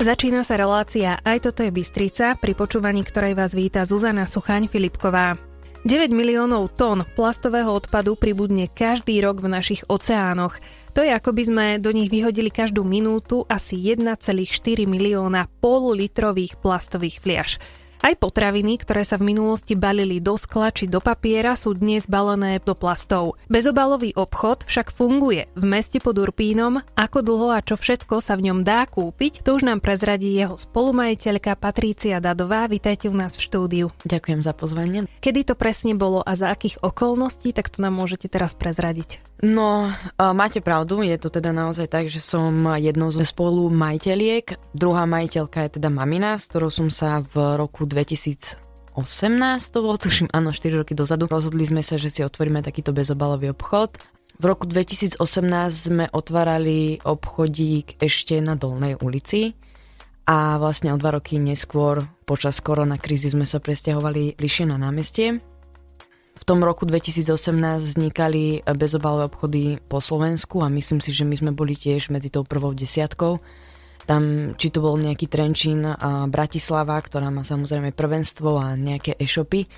Začína sa relácia Aj toto je Bystrica, pri počúvaní ktorej vás víta Zuzana Suchaň-Filipková. 9 miliónov tón plastového odpadu pribudne každý rok v našich oceánoch. To je, ako by sme do nich vyhodili každú minútu asi 1,4 milióna pol-litrových plastových fliaš. Aj potraviny, ktoré sa v minulosti balili do skla či do papiera, sú dnes balené do plastov. Bezobalový obchod však funguje v meste pod Urpínom. Ako dlho a čo všetko sa v ňom dá kúpiť, to už nám prezradí jeho spolumajiteľka Patrícia Dadová. Vítajte u nás v štúdiu. Ďakujem za pozvanie. Kedy to presne bolo a za akých okolností, tak to nám môžete teraz prezradiť. No, máte pravdu, je to teda naozaj tak, že som jednou zo spolumajiteľiek. Druhá majiteľka je teda mamina, s ktorou som sa v roku 2018, to bolo, tuším, áno, 4 roky dozadu, rozhodli sme sa, že si otvoríme takýto bezobalový obchod. V roku 2018 sme otvárali obchodík ešte na Dolnej ulici a vlastne o 2 roky neskôr, počas koronakrízy, sme sa presťahovali bližšie na námestie. V tom roku 2018 vznikali bezobalové obchody po Slovensku a myslím si, že my sme boli tiež medzi tou prvou desiatkou. Tam, či to bol nejaký Trenčín a Bratislava, ktorá má samozrejme prvenstvo a nejaké e-shopy.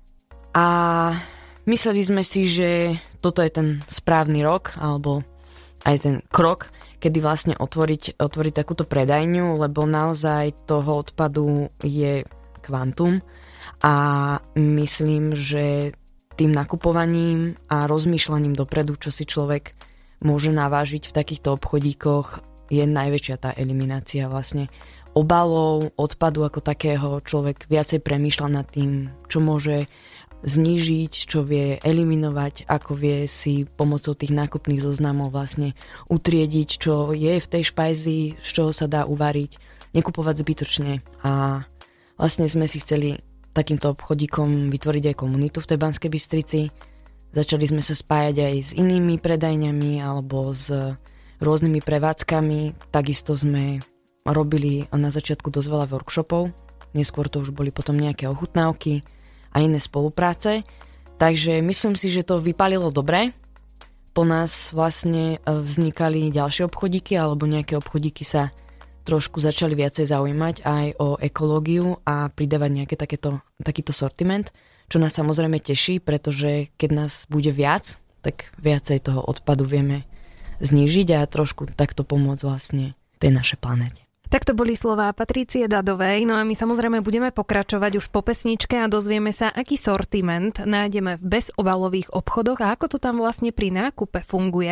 A mysleli sme si, že toto je ten správny rok, alebo aj ten krok, kedy vlastne otvoriť takúto predajňu, lebo naozaj toho odpadu je kvantum a myslím, že tým nakupovaním a rozmýšľaním dopredu, čo si človek môže navážiť v takýchto obchodíkoch, je najväčšia tá eliminácia vlastne obalov, odpadu ako takého. Človek viacej premýšľa nad tým, čo môže znížiť, čo vie eliminovať, ako vie si pomocou tých nákupných zoznamov vlastne utriediť, čo je v tej špajzi, z čoho sa dá uvariť, nekupovať zbytočne. A vlastne sme si chceli takýmto obchodíkom vytvoriť aj komunitu v tej Banskej Bystrici. Začali sme sa spájať aj s inými predajňami alebo s rôznymi prevádzkami. Takisto sme robili na začiatku dosť veľa workshopov, neskôr to už boli potom nejaké ochutnávky a iné spolupráce. Takže myslím si, že to vypálilo dobre. Po nás vlastne vznikali ďalšie obchodíky alebo nejaké obchodíky sa trošku začali viacej zaujímať aj o ekológiu a pridávať nejaké takýto sortiment, čo nás samozrejme teší, pretože keď nás bude viac, tak viacej toho odpadu vieme znížiť a trošku takto pomôcť vlastne tej našej planéte. Tak to boli slová Patrície Dadovej, no a my samozrejme budeme pokračovať už po pesničke a dozvieme sa, aký sortiment nájdeme v bezobalových obchodoch a ako to tam vlastne pri nákupe funguje.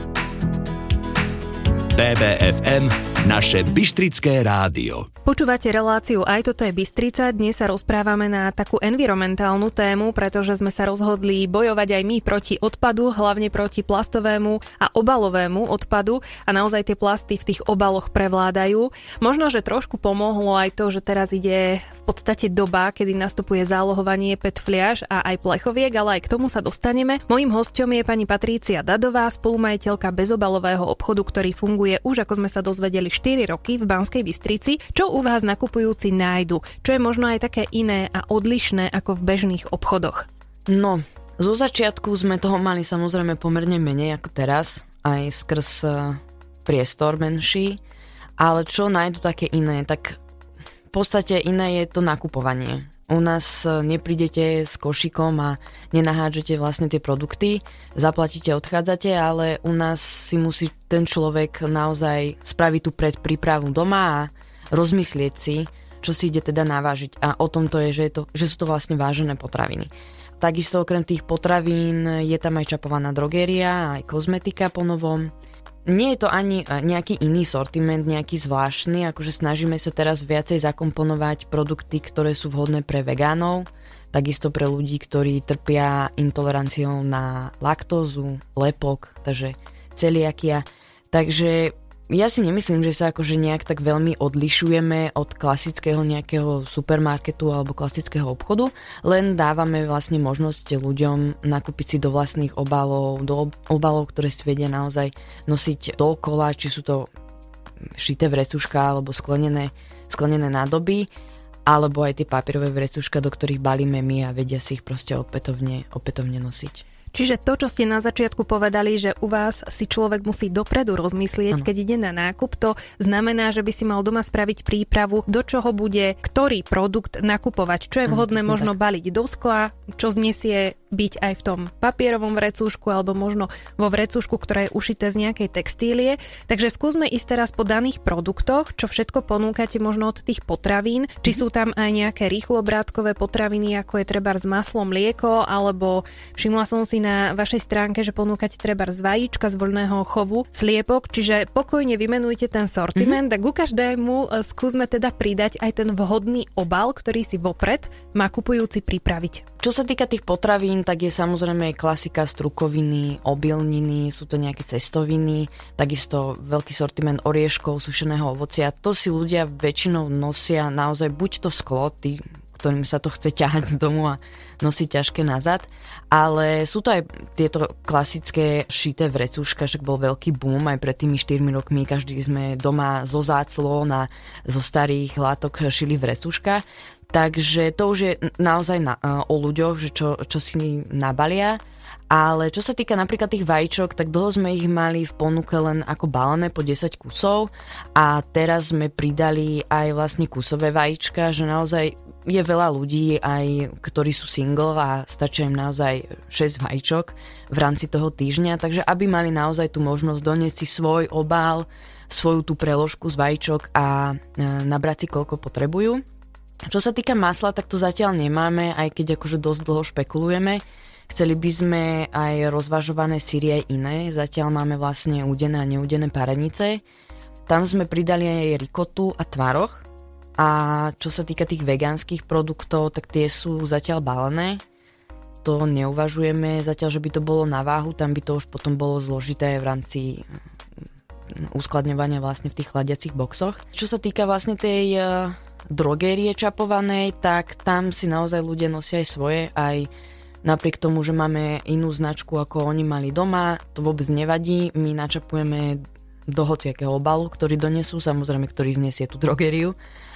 BBFM, naše bystrické rádio. Počúvate reláciu Aj toto je Bystrica. Dnes sa rozprávame na takú environmentálnu tému, pretože sme sa rozhodli bojovať aj my proti odpadu, hlavne proti plastovému a obalovému odpadu a naozaj tie plasty v tých obaloch prevládajú. Možno, že trošku pomohlo aj to, že teraz ide v podstate doba, kedy nastupuje zálohovanie PET fliaš a aj plechoviek, ale aj k tomu sa dostaneme. Mojím hosťom je pani Patrícia Dadová, spolumajiteľka bezobalového obchodu, ktorý funguje už, ako sme sa dozvedeli, 4 roky v Banskej Bystrici. Čo u vás nakupujúci nájdu? Čo je možno aj také iné a odlišné ako v bežných obchodoch? No, zo začiatku sme toho mali samozrejme pomerne menej ako teraz, aj skrz priestor menší, ale čo nájdu také iné? Tak v podstate iné je to nakupovanie. U nás neprídete s košikom a nenahádžete vlastne tie produkty, zaplatíte, odchádzate, ale u nás si musí ten človek naozaj spraviť tú predprípravu doma a rozmyslieť si, čo si ide teda navážiť. A o tom to je, že sú to vlastne vážené potraviny. Takisto okrem tých potravín je tam aj čapovaná drogéria, aj kozmetika po novom. Nie je to ani nejaký iný sortiment, nejaký zvláštny, akože snažíme sa teraz viacej zakomponovať produkty, ktoré sú vhodné pre vegánov, takisto pre ľudí, ktorí trpia intoleranciou na laktózu, lepok, takže celiakia. Takže ja si nemyslím, že sa akože nejak tak veľmi odlišujeme od klasického nejakého supermarketu alebo klasického obchodu, len dávame vlastne možnosť ľuďom nakúpiť si do vlastných obalov, do obalov, ktoré si vedia naozaj nosiť dookola, či sú to šité vrecuška alebo sklenené nádoby, alebo aj tie papierové vrecuška, do ktorých balíme my a vedia si ich proste opätovne nosiť. Čiže to, čo ste na začiatku povedali, že u vás si človek musí dopredu rozmyslieť, keď ide na nákup, to znamená, že by si mal doma spraviť prípravu, do čoho bude ktorý produkt nakupovať, čo je vhodné možno baliť do skla, čo znesie byť aj v tom papierovom vrecúšku alebo možno vo vrecúšku, ktoré je ušité z nejakej textílie. Takže skúsme ísť teraz po daných produktoch, čo všetko ponúkate možno od tých potravín, či sú tam aj nejaké rýchlobrátkové potraviny, ako je trebárs maslo, mlieko, alebo všimla som si na vašej stránke, že ponúkate trebárs vajíčka z voľného chovu, sliepok, čiže pokojne vymenujte ten sortiment a ku každému skúsme teda pridať aj ten vhodný obal, ktorý si vopred má kupujúci pripraviť. Čo sa týka tých potravín, tak je samozrejme klasika strukoviny, obilniny, sú to nejaké cestoviny, takisto veľký sortiment orieškov, sušeného ovocia. To si ľudia väčšinou nosia naozaj buď to sklo, ktorým sa to chce ťahať z domu a nosiť ťažké nazad, ale sú to aj tieto klasické šité vrecúška, však bol veľký boom aj pred tými 4 rokmi, každý sme doma zo záclon a zo starých látok šili vrecúška, takže to už je naozaj o ľuďoch, že čo si nabalia. Ale čo sa týka napríklad tých vajíčok, tak dlho sme ich mali v ponuke len ako balené po 10 kusov a teraz sme pridali aj vlastne kusové vajíčka, že naozaj je veľa ľudí aj, ktorí sú single a stačia im naozaj 6 vajíčok v rámci toho týždňa, takže aby mali naozaj tú možnosť doniesť si svoj obal, svoju tú preložku z vajíčok a nabrať si koľko potrebujú. Čo sa týka masla, tak to zatiaľ nemáme, aj keď akože dosť dlho špekulujeme. Chceli by sme aj rozvažované syry aj iné. Zatiaľ máme vlastne údené a neúdené parenice. Tam sme pridali aj rikotu a tvaroh. A čo sa týka tých vegánskych produktov, tak tie sú zatiaľ balené. To neuvažujeme zatiaľ, že by to bolo na váhu. Tam by to už potom bolo zložité v rámci uskladňovania vlastne v tých chladiacich boxoch. Čo sa týka vlastne tej drogérie čapovanej, tak tam si naozaj ľudia nosia aj svoje, aj napriek tomu, že máme inú značku, ako oni mali doma, to vôbec nevadí. My načapujeme do hociakého obalu, ktorý donesú, samozrejme, ktorý znesie tú drogériu.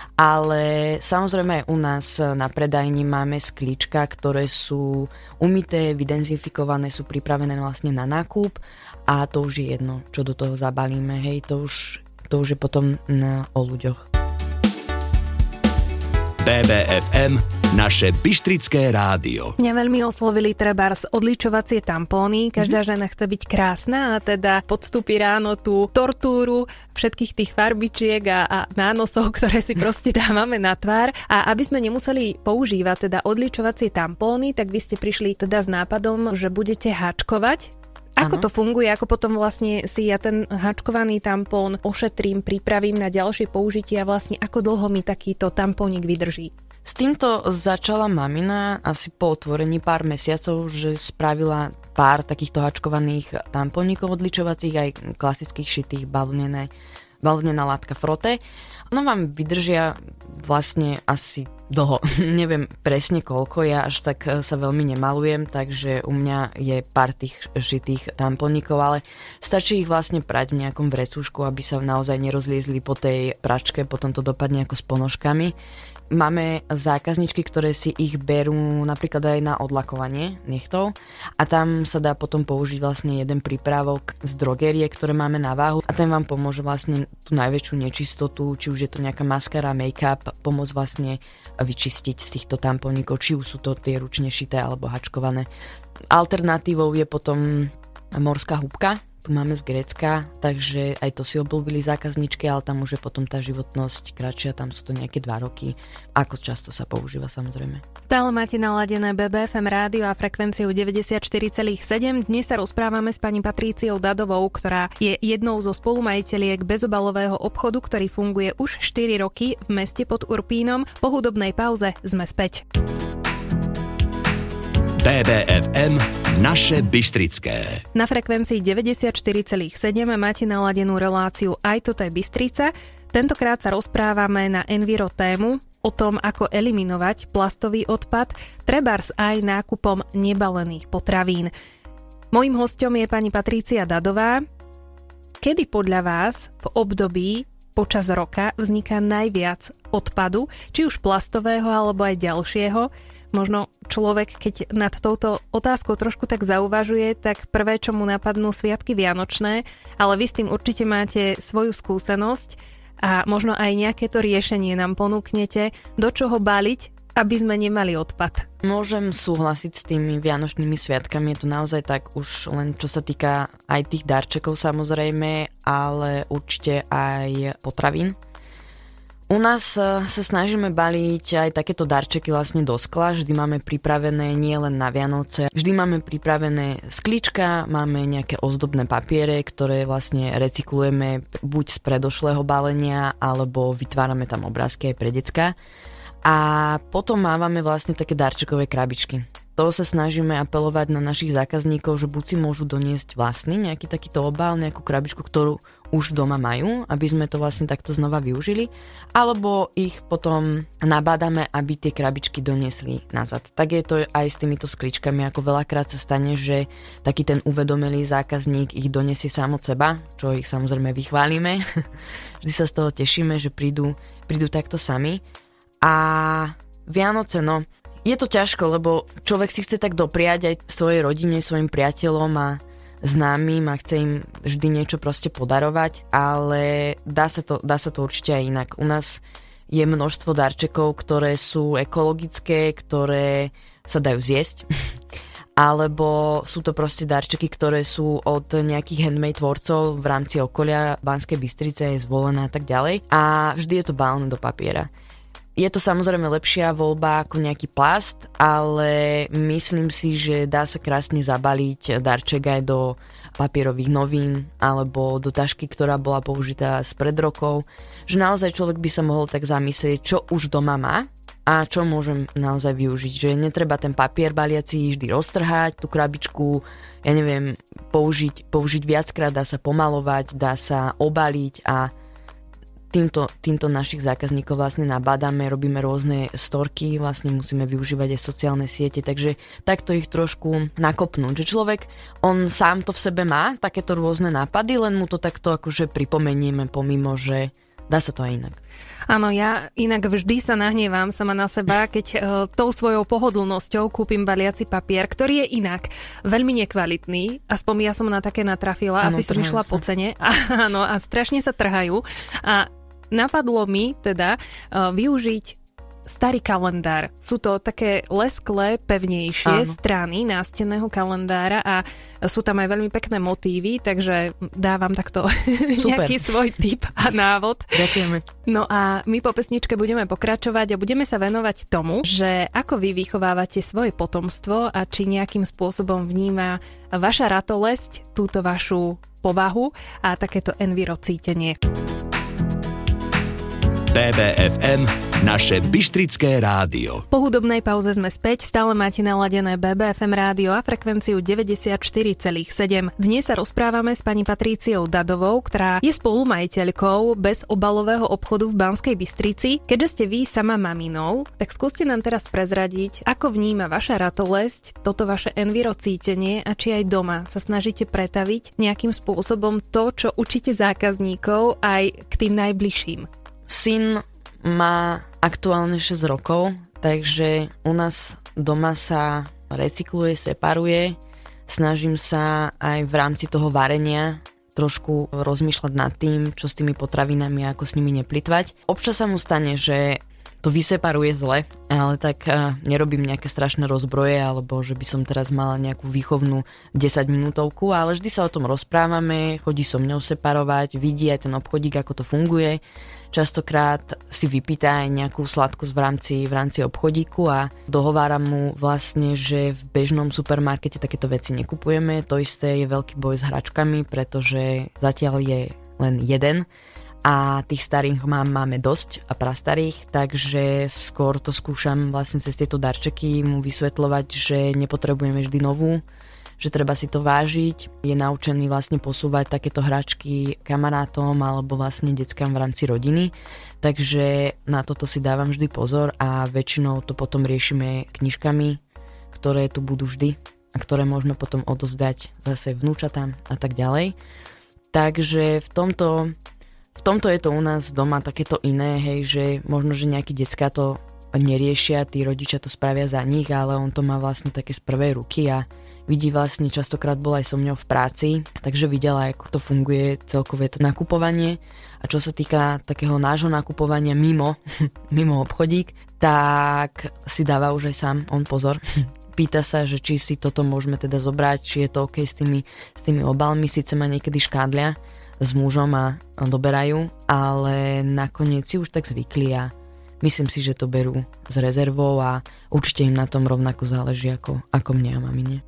Ale samozrejme aj u nás na predajni máme sklíčka, ktoré sú umyté, vydezinfikované, sú pripravené vlastne na nákup a to už je jedno, čo do toho zabalíme. Hej, to už je potom o ľuďoch. BBFM, naše bystrické rádio. Mňa veľmi oslovili trebárs odličovacie tampóny. Každá žena chce byť krásna a teda podstúpi ráno tú tortúru všetkých tých farbičiek a nánosov, ktoré si proste dávame na tvár. A aby sme nemuseli používať teda odličovacie tampóny, tak vy ste prišli teda s nápadom, že budete háčkovať. Ako to funguje, ako potom vlastne si ja ten háčkovaný tampón ošetrím, pripravím na ďalšie použitie a vlastne ako dlho mi takýto tampónik vydrží? S týmto začala mamina asi po otvorení pár mesiacov, že spravila pár takýchto háčkovaných tampónikov odličovacích, aj klasických šitých balvnená látka frote. Ono vám vydržia vlastne asi dlho. Neviem presne koľko, ja až tak sa veľmi nemalujem, takže u mňa je pár tých šitých tampónikov, ale stačí ich vlastne prať v nejakom vrecúšku, aby sa naozaj nerozliezli po tej pračke, potom to dopadne ako s ponožkami. Máme zákazničky, ktoré si ich berú napríklad aj na odlakovanie nechtov a tam sa dá potom použiť vlastne jeden prípravok z drogérie, ktoré máme na váhu a ten vám pomôže vlastne tú najväčšiu nečistotu, či už je to nejaká maskara, make-up, pomôcť vlastne vyčistiť z týchto tampónikov, či už sú to tie ručne šité alebo hačkované. Alternatívou je potom morská húbka, tu máme z Grécka, takže aj to si obľúbili zákazničky, ale tam už je potom tá životnosť kratšia, tam sú to nejaké 2 roky. Ako často sa používa, samozrejme. Stále máte naladené BBFM rádio a frekvenciu 94,7. Dnes sa rozprávame s pani Patríciou Dadovou, ktorá je jednou zo spolumajiteľiek bezobalového obchodu, ktorý funguje už 4 roky v meste pod Urpínom. Po hudobnej pauze sme späť. BBFM, naše bystrické. Na frekvencii 94,7 máte naladenú reláciu Aj toto je Bystrica. Tentokrát sa rozprávame na Enviro tému o tom, ako eliminovať plastový odpad, trebárs aj nákupom nebalených potravín. Mojím hosťom je pani Patrícia Dadová. Kedy podľa vás v období počas roka vzniká najviac odpadu, či už plastového alebo aj ďalšieho? Možno človek, keď nad touto otázkou trošku tak zauvažuje, tak prvé, čo mu napadnú sviatky vianočné, ale vy s tým určite máte svoju skúsenosť a možno aj nejaké to riešenie nám ponúknete, do čoho baliť, aby sme nemali odpad. Môžem súhlasiť s tými vianočnými sviatkami, je to naozaj tak už len čo sa týka aj tých darčekov samozrejme, ale určite aj potravín. U nás sa snažíme baliť aj takéto darčeky vlastne do skla, vždy máme pripravené nie len na Vianoce, vždy máme pripravené sklička, máme nejaké ozdobné papiere, ktoré vlastne recyklujeme buď z predošlého balenia, alebo vytvárame tam obrázky aj pre decka. A potom mávame vlastne také darčekové krabičky. To sa snažíme apelovať na našich zákazníkov, že buď si môžu doniesť vlastný nejaký takýto obal, nejakú krabičku, ktorú už doma majú, aby sme to vlastne takto znova využili, alebo ich potom nabádame, aby tie krabičky doniesli nazad. Tak je to aj s týmito skličkami, ako veľakrát sa stane, že taký ten uvedomelý zákazník ich donesie sám od seba, čo ich samozrejme vychválime. Vždy sa z toho tešíme, že prídu takto sami. A Vianoce, no, je to ťažko, lebo človek si chce tak dopriať aj svojej rodine, svojim priateľom a známym a chce im vždy niečo proste podarovať, ale dá sa to určite aj inak. U nás je množstvo darčekov, ktoré sú ekologické, ktoré sa dajú zjesť, alebo sú to proste darčeky, ktoré sú od nejakých handmade tvorcov v rámci okolia Banskej Bystrice, je Zvolená a tak ďalej. A vždy je to balené do papiera. Je to samozrejme lepšia voľba ako nejaký plast, ale myslím si, že dá sa krásne zabaliť darček aj do papierových novín alebo do tašky, ktorá bola použitá spred rokov. Že naozaj človek by sa mohol tak zamyslieť, čo už doma má a čo môžem naozaj využiť. Že netreba ten papier baliaci vždy roztrhať, tú krabičku, ja neviem, použiť viackrát, dá sa pomalovať, dá sa obaliť a týmto našich zákazníkov vlastne nabádame, robíme rôzne storky, vlastne musíme využívať aj sociálne siete, takže takto ich trošku nakopnúť. Že človek, on sám to v sebe má, takéto rôzne nápady, len mu to takto akože pripomenieme pomimo, že dá sa to aj inak. Áno, ja inak vždy sa nahnievam sama na seba, keď tou svojou pohodlnosťou kúpim baliaci papier, ktorý je inak veľmi nekvalitný, aspoň ja som na také natrafila, asi som išla po cene, áno, a strašne sa trhajú a napadlo mi teda využiť starý kalendár. Sú to také lesklé, pevnejšie strany nástenného kalendára a sú tam aj veľmi pekné motívy, takže dávam takto nejaký svoj tip a návod. Ďakujeme. No a my po pesničke budeme pokračovať a budeme sa venovať tomu, že ako vy vychovávate svoje potomstvo a či nejakým spôsobom vníma vaša ratolesť túto vašu povahu a takéto envirocítenie. BBFM, naše bystrické rádio. Po hudobnej pauze sme späť, stále máte naladené BBFM rádio a frekvenciu 94,7. Dnes sa rozprávame s pani Patríciou Dadovou, ktorá je spolumajiteľkou bezobalového obchodu v Banskej Bystrici. Keďže ste vy sama maminou, tak skúste nám teraz prezradiť, ako vníma vaša ratolesť, toto vaše envirocítenie a či aj doma sa snažíte pretaviť nejakým spôsobom to, čo učíte zákazníkov aj k tým najbližším. Syn má aktuálne 6 rokov, takže u nás doma sa recykluje, separuje. Snažím sa aj v rámci toho varenia trošku rozmýšľať nad tým, čo s tými potravinami a ako s nimi neplytvať. Občas sa mu stane, že to vyseparuje zle, ale tak nerobím nejaké strašné rozbroje, alebo že by som teraz mala nejakú výchovnú 10 minútovku, ale vždy sa o tom rozprávame, chodí so mňou separovať, vidí aj ten obchodík, ako to funguje. Častokrát si vypýta aj nejakú sladkosť v rámci obchodíku a dohováram mu vlastne, že v bežnom supermarkete takéto veci nekupujeme. To isté je veľký boj s hračkami, pretože zatiaľ je len jeden a tých starých máme dosť a prastarých, takže skôr to skúšam vlastne cez tieto darčeky mu vysvetľovať, že nepotrebujeme vždy novú, že treba si to vážiť. Je naučený vlastne posúvať takéto hračky kamarátom alebo vlastne deckám v rámci rodiny. Takže na toto si dávam vždy pozor a väčšinou to potom riešime knižkami, ktoré tu budú vždy a ktoré môžeme potom odozdať zase vnúčatám a tak ďalej. Takže v v tomto je to u nás doma takéto iné, hej, že možno, že nejakí decká to neriešia, tí rodičia to spravia za nich, ale on to má vlastne také z prvej ruky a vidí vlastne, častokrát bol aj so mňou v práci, takže videla, ako to funguje celkové to nakupovanie. A čo sa týka takého nášho nakupovania mimo obchodík, tak si dáva už aj sám on pozor. Pýta sa, že či si toto môžeme teda zobrať, či je to OK s tými obalmi, síce ma niekedy škádlia s mužom a doberajú, ale nakoniec si už tak zvykli a myslím si, že to berú s rezervou a určite im na tom rovnako záleží ako mne a mamine.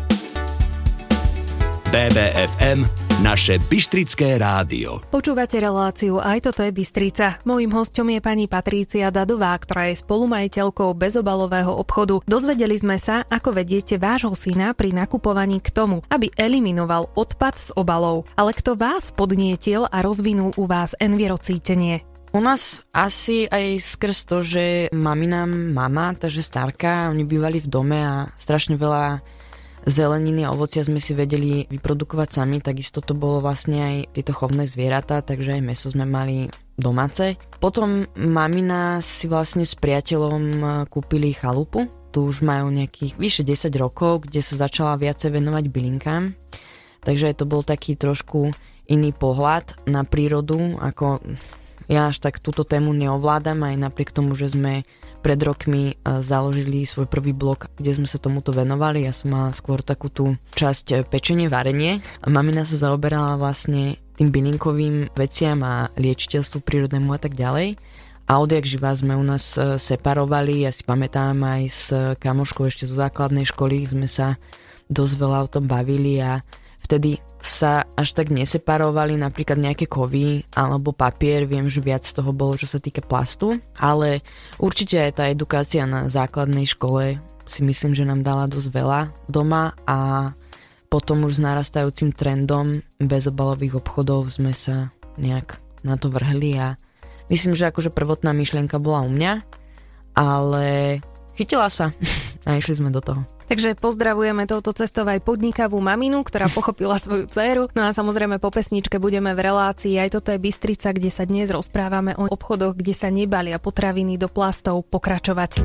BBFM, naše bystrické rádio. Počúvate reláciu Aj toto je Bystrica. Mojím hosťom je pani Patrícia Dadová, ktorá je spolumajiteľkou bezobalového obchodu. Dozvedeli sme sa, ako vediete vášho syna pri nakupovaní k tomu, aby eliminoval odpad z obalov. Ale kto vás podnietil a rozvinul u vás envirocítenie? U nás asi aj skrz to, že mama, takže starka, oni bývali v dome a strašne veľa zeleniny a ovocia sme si vedeli vyprodukovať sami, takisto to bolo vlastne aj tieto chovné zvieratá, takže aj mäso sme mali domáce. Potom mamina si vlastne s priateľom kúpili chalupu, tu už majú nejakých vyše 10 rokov, kde sa začala viacej venovať bylinkám, takže to bol taký trošku iný pohľad na prírodu, ako ja až tak túto tému neovládam, aj napriek tomu, že sme pred rokmi založili svoj prvý blog, kde sme sa tomuto venovali. Ja som mala skôr takú tú časť pečenie, varenie. A mamina sa zaoberala vlastne tým bylinkovým veciam a liečiteľstvu prírodnému a tak ďalej. A odjak živá sme u nás separovali. Ja si pamätám aj s kamoškou ešte zo základnej školy sme sa dosť veľa o tom bavili a vtedy sa až tak neseparovali napríklad nejaké kovy alebo papier, viem, že viac z toho bolo, čo sa týka plastu, ale určite aj tá edukácia na základnej škole si myslím, že nám dala dosť veľa doma a potom už s narastajúcim trendom bezobalových obchodov sme sa nejak na to vrhli a myslím, že akože prvotná myšlienka bola u mňa, ale chytila sa a išli sme do toho. Takže pozdravujeme touto cestou aj podnikavú maminu, ktorá pochopila svoju dcéru. No a samozrejme po pesničke budeme v relácii Aj toto je Bystrica, kde sa dnes rozprávame o obchodoch, kde sa nebalia potraviny do plastov, pokračovať.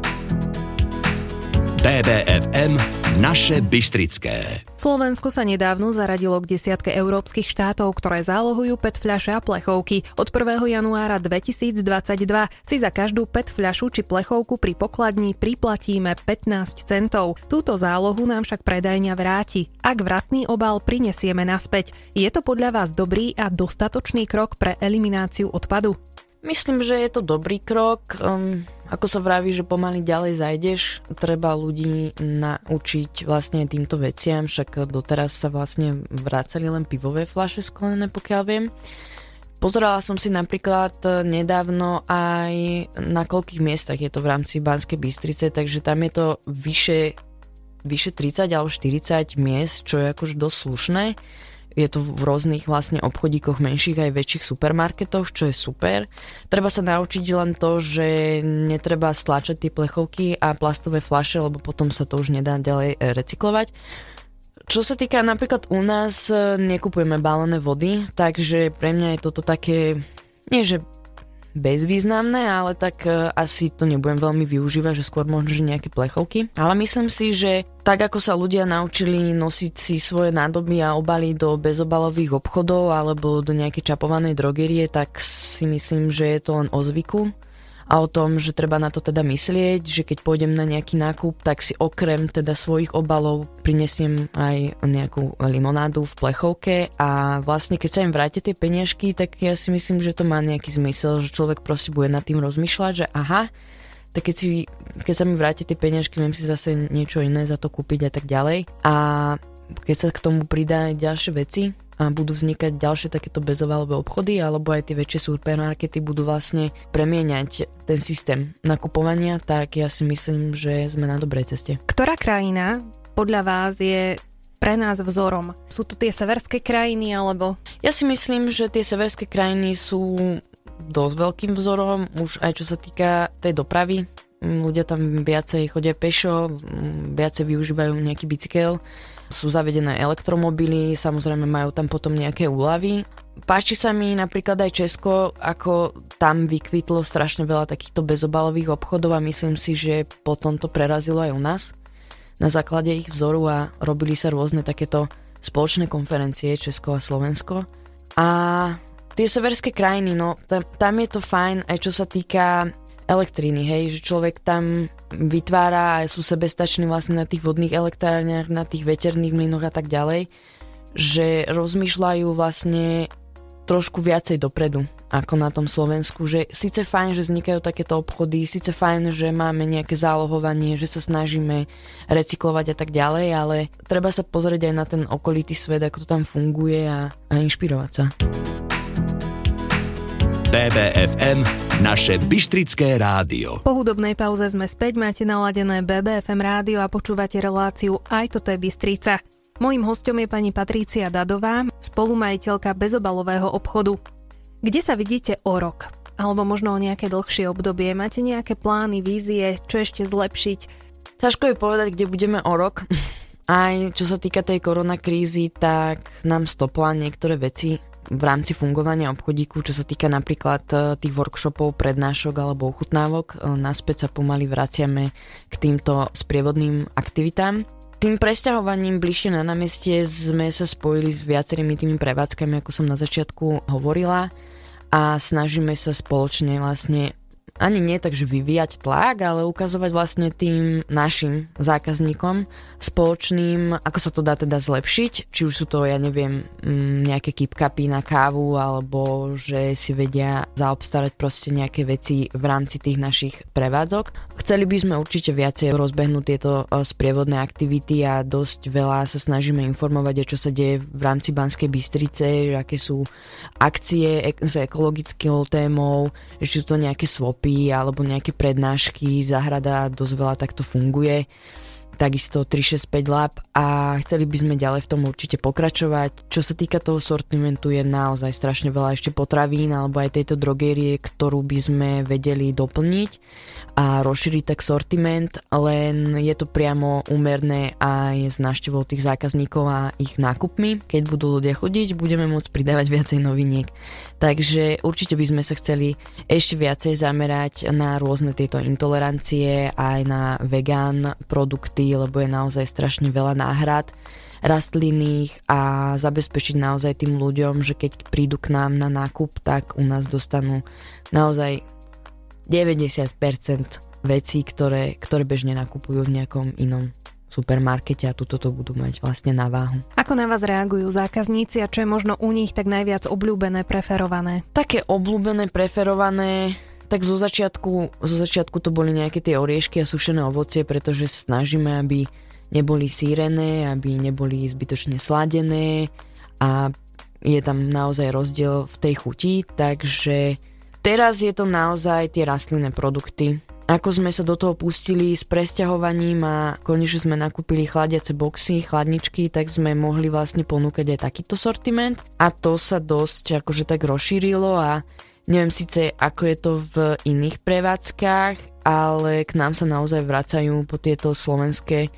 BBFM, naše bystrické. Slovensko sa nedávno zaradilo k desiatke európskych štátov, ktoré zálohujú PET fľaše a plechovky. Od 1. januára 2022 si za každú PET fľašu či plechovku pri pokladni priplatíme 15 centov. Túto zálohu nám však predajňa vráti, ak vratný obal prinesieme naspäť. Je to podľa vás dobrý a dostatočný krok pre elimináciu odpadu? Myslím, že je to dobrý krok. Ako sa vraví, že pomaly ďalej zajdeš, treba ľudí naučiť vlastne týmto veciam, však doteraz sa vlastne vracali len pivové fľaše sklenené, pokiaľ viem. Pozerala som si napríklad nedávno aj na koľkých miestach je to v rámci Banskej Bystrice, takže tam je to vyše 30 alebo 40 miest, čo je akože dosť slušné. Je to v rôznych vlastne obchodíkoch, menších aj väčších supermarketoch, čo je super. Treba sa naučiť len to, že netreba stlačať tie plechovky a plastové fľaše, lebo potom sa to už nedá ďalej recyklovať. Čo sa týka napríklad u nás, nekupujeme balené vody, takže pre mňa je toto také, nie že bezvýznamné, ale tak asi to nebudem veľmi využívať, že skôr možno, že nejaké plechovky. Ale myslím si, že tak ako sa ľudia naučili nosiť si svoje nádoby a obaly do bezobalových obchodov alebo do nejakej čapovanej drogerie, tak si myslím, že je to len o zvyku a o tom, že treba na to teda myslieť, že keď pôjdem na nejaký nákup, tak si okrem teda svojich obalov prinesiem aj nejakú limonádu v plechovke a vlastne keď sa im vrátia tie peniažky, tak ja si myslím, že to má nejaký zmysel, že človek proste bude nad tým rozmýšľať, že aha, tak keď sa mi vrátia tie peniažky, viem si zase niečo iné za to kúpiť a tak ďalej. A keď sa k tomu pridá ďalšie veci a budú vznikať ďalšie takéto bezobalové obchody alebo aj tie väčšie supermarkety budú vlastne premieňať ten systém nakupovania, tak ja si myslím, že sme na dobrej ceste. Ktorá krajina podľa vás je pre nás vzorom? Sú to tie severské krajiny alebo? Ja si myslím, že tie severské krajiny sú dosť veľkým vzorom, už aj čo sa týka tej dopravy. Ľudia tam viacej chodia pešo, viacej využívajú nejaký bicykel. sú zavedené elektromobily, samozrejme majú tam potom nejaké úľavy. Páči sa mi napríklad aj Česko, ako tam vykvitlo strašne veľa takýchto bezobalových obchodov a myslím si, že potom to prerazilo aj u nás na základe ich vzoru a robili sa rôzne takéto spoločné konferencie Česko a Slovensko. A tie severské krajiny, no tam je to fajn aj čo sa týka elektriny, hej, že človek tam vytvára a sú sebestační vlastne na tých vodných elektrárniach, na tých veterných mlynoch a tak ďalej, že rozmýšľajú vlastne trošku viacej dopredu ako na tom Slovensku, že síce fajn, že vznikajú takéto obchody, síce fajn, že máme nejaké zálohovanie, že sa snažíme recyklovať a tak ďalej, ale treba sa pozrieť aj na ten okolitý svet, ako to tam funguje a inšpirovať sa. BBFM, naše bystrické rádio. Po hudobnej pauze sme späť, máte naladené BBFM rádio a počúvate reláciu Aj toto je Bystrica. Mojím hosťom je pani Patrícia Dadová, spolumajiteľka bezobalového obchodu. Kde sa vidíte o rok? Alebo možno o nejaké dlhšie obdobie? Máte nejaké plány, vízie, čo ešte zlepšiť? Ťažko je povedať, kde budeme o rok. Aj čo sa týka tej koronakrízy, tak nám stopla niektoré veci v rámci fungovania obchodíku, čo sa týka napríklad tých workshopov, prednášok alebo ochutnávok. Naspäť sa pomaly vraciame k týmto sprievodným aktivitám. Tým presťahovaním bližšie na námestie sme sa spojili s viacerými tými prevádzkami, ako som na začiatku hovorila, a snažíme sa spoločne vlastne ani nie tak, že vyvíjať tlak, ale ukazovať vlastne tým našim zákazníkom spoločným, ako sa to dá teda zlepšiť, či už sú to, ja neviem, nejaké keep-cupy na kávu, alebo že si vedia zaobstarať proste nejaké veci v rámci tých našich prevádzok. Chceli by sme určite viacej rozbehnúť tieto sprievodné aktivity a dosť veľa sa snažíme informovať, čo sa deje v rámci Banskej Bystrice, aké sú akcie s ekologickou témou, či sú to nejaké swapy alebo nejaké prednášky, záhrada dosť veľa takto funguje, takisto 365 Lab a chceli by sme ďalej v tom určite pokračovať. Čo sa týka toho sortimentu, je naozaj strašne veľa ešte potravín alebo aj tejto drogérie, ktorú by sme vedeli doplniť a rozšíriť tak sortiment, len je to priamo úmerné aj s návštevou tých zákazníkov a ich nákupmi. Keď budú ľudia chodiť, budeme môcť pridávať viacej noviniek. Takže určite by sme sa chceli ešte viacej zamerať na rôzne tieto intolerancie, aj na vegán produkty, lebo je naozaj strašne veľa náhrad rastlinných a zabezpečiť naozaj tým ľuďom, že keď prídu k nám na nákup, tak u nás dostanú naozaj 90% vecí, ktoré bežne nakupujú v nejakom inom supermarkete a tuto to budú mať vlastne na váhu. Ako na vás reagujú zákazníci a čo je možno u nich tak najviac obľúbené, preferované? Také obľúbené, preferované, tak zo začiatku to boli nejaké tie oriešky a sušené ovocie, pretože sa snažíme, aby neboli sírené, aby neboli zbytočne sladené a je tam naozaj rozdiel v tej chuti, takže teraz je to naozaj tie rastlinné produkty. Ako sme sa do toho pustili s presťahovaním a konečne sme nakúpili chladiace boxy, chladničky, tak sme mohli vlastne ponúkať aj takýto sortiment a to sa dosť akože tak rozšírilo a neviem síce ako je to v iných prevádzkach, ale k nám sa naozaj vracajú po tieto slovenské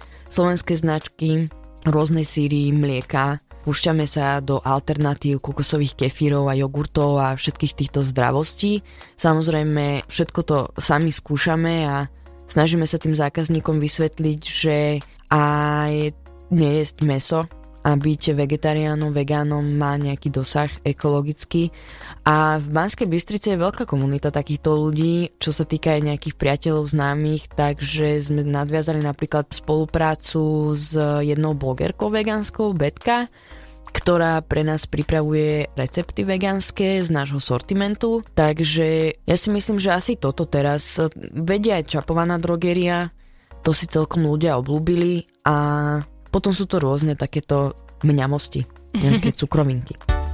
značky, rôzne síry, mlieka. Púšťame sa do alternatív kokosových kefírov a jogurtov a všetkých týchto zdravostí. Samozrejme, všetko to sami skúšame a snažíme sa tým zákazníkom vysvetliť, že aj nejesť mäso a byť vegetariánom, vegánom má nejaký dosah ekologický. A v Banskej Bystrici je veľká komunita takýchto ľudí, čo sa týka aj nejakých priateľov známych, takže sme nadviazali napríklad spoluprácu s jednou blogerkou vegánskou, Betka, ktorá pre nás pripravuje recepty vegánske z nášho sortimentu. Takže ja si myslím, že asi toto teraz vedia aj čapovaná drogeria, to si celkom ľudia obľúbili a potom sú to rôzne takéto mňamosti, nejaké cukrovinky.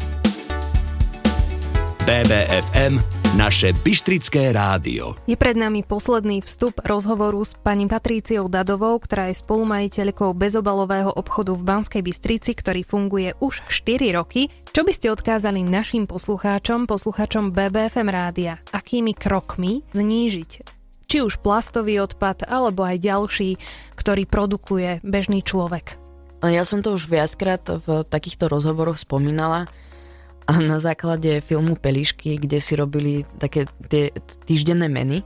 BBFM, naše bystrické rádio. Je pred nami posledný vstup rozhovoru s pani Patríciou Dadovou, ktorá je spolumajiteľkou bezobalového obchodu v Banskej Bystrici, ktorý funguje už 4 roky. Čo by ste odkázali našim poslucháčom BBFM rádia? Akými krokmi znížiť či už plastový odpad, alebo aj ďalší, ktorý produkuje bežný človek? Ja som to už viackrát v takýchto rozhovoroch spomínala a na základe filmu Pelíšky, kde si robili také tie týždenné meny.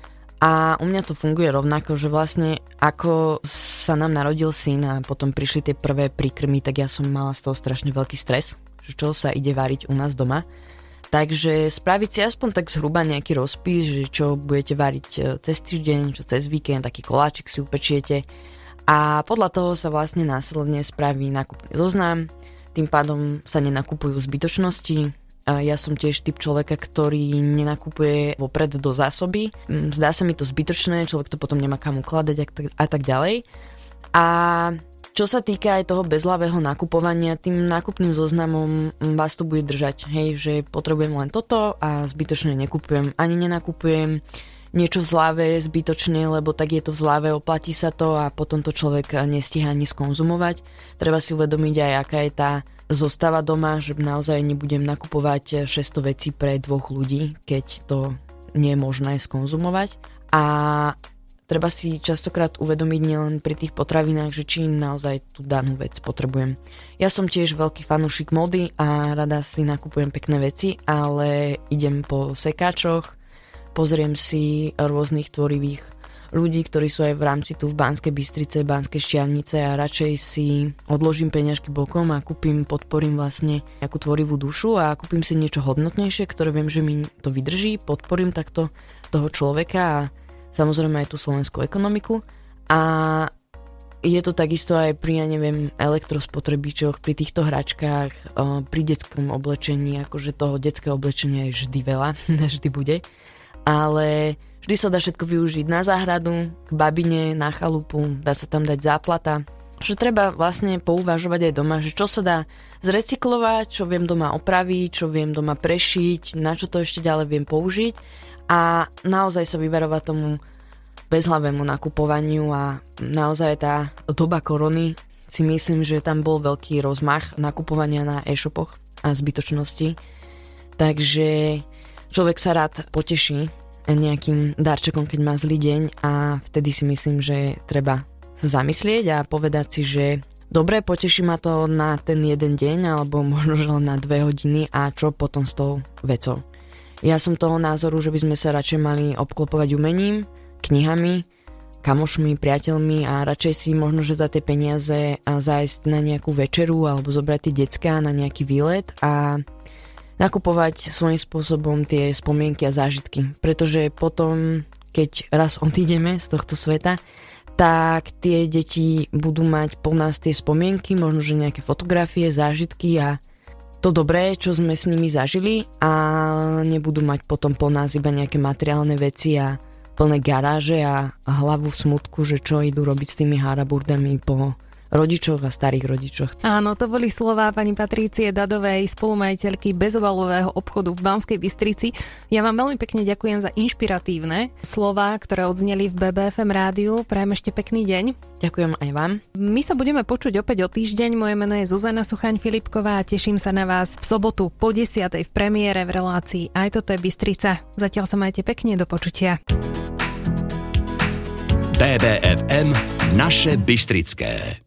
A u mňa to funguje rovnako, že vlastne ako sa nám narodil syn a potom prišli tie prvé príkrmy, tak ja som mala z toho strašne veľký stres, že čo sa ide variť u nás doma. Takže spraviť si aspoň tak zhruba nejaký rozpis, že čo budete variť cez týždeň, čo cez víkend, taký koláčik si upečiete. A podľa toho sa vlastne následne spraví nákupný zoznam, tým pádom sa nenakupujú zbytočnosti. Ja som tiež typ človeka, ktorý nenakupuje vopred do zásoby. Zdá sa mi to zbytočné, človek to potom nemá kam ukladať a tak ďalej. A čo sa týka aj toho bezhlavého nakupovania, tým nákupným zoznamom vás to bude držať. Hej, že potrebujem len toto a zbytočne nekupujem. Ani nenakupujem niečo v zľave zbytočne, lebo tak je to v zľave, oplatí sa to a potom to človek nestíha ani skonzumovať. Treba si uvedomiť aj, aká je tá zostava doma, že naozaj nebudem nakupovať 600 vecí pre 2 ľudí, keď to nie je možné skonzumovať. A treba si častokrát uvedomiť nielen pri tých potravinách, že či naozaj tú danú vec potrebujem. Ja som tiež veľký fanúšik módy a rada si nakupujem pekné veci, ale idem po sekáčoch, pozriem si rôznych tvorivých ľudí, ktorí sú aj v rámci tu v Banskej Bystrice, Banskej Štiavnice a radšej si odložím peňažky bokom a podporím vlastne nejakú tvorivú dušu a kúpim si niečo hodnotnejšie, ktoré viem, že mi to vydrží, podporím takto toho človeka a samozrejme aj tú slovenskú ekonomiku. A je to takisto aj pri, elektrospotrebičoch, pri týchto hračkách, pri detskom oblečení, akože toho detského oblečenia je vždy veľa, vždy bude. Ale vždy sa dá všetko využiť na záhradu, k babine, na chalupu, dá sa tam dať záplata. Že treba vlastne pouvažovať aj doma, že čo sa dá zrecyklovať, čo viem doma opraviť, čo viem doma prešiť, na čo to ešte ďalej viem použiť a naozaj sa vyverovať tomu bezhlavému nakupovaniu a naozaj tá doba korony si myslím, že tam bol veľký rozmach nakupovania na e-shopoch a zbytočnosti. Takže človek sa rád poteší nejakým darčekom, keď má zlý deň a vtedy si myslím, že treba sa zamyslieť a povedať si, že dobre, poteší ma to na ten jeden deň alebo možno len na 2 hodiny a čo potom s tou vecou. Ja som toho názoru, že by sme sa radšej mali obklopovať umením, knihami, kamošmi, priateľmi a radšej si možno, že za tie peniaze zájsť na nejakú večeru alebo zobrať tie decká na nejaký výlet a nakupovať svojím spôsobom tie spomienky a zážitky. Pretože potom, keď raz odídeme z tohto sveta, tak tie deti budú mať po nás tie spomienky, možno, že nejaké fotografie, zážitky a to dobré, čo sme s nimi zažili a nebudú mať potom po nás iba nejaké materiálne veci a plné garáže a hlavu v smutku, že čo idú robiť s tými haraburdami po rodičoch a starých rodičoch. Áno, to boli slová pani Patrície Dadovej, spolumajiteľky bezobalového obchodu v Banskej Bystrici. Ja vám veľmi pekne ďakujem za inšpiratívne slová, ktoré odzneli v BBFM rádiu. Prajem ešte pekný deň. Ďakujem aj vám. My sa budeme počuť opäť o týždeň. Moje meno je Zuzana Suchaň-Filipková a teším sa na vás v sobotu po 10:00 v premiére v relácii Aj toto je Bystrica. Zatiaľ sa majte pekne, do počutia. BBFM naše bystrické.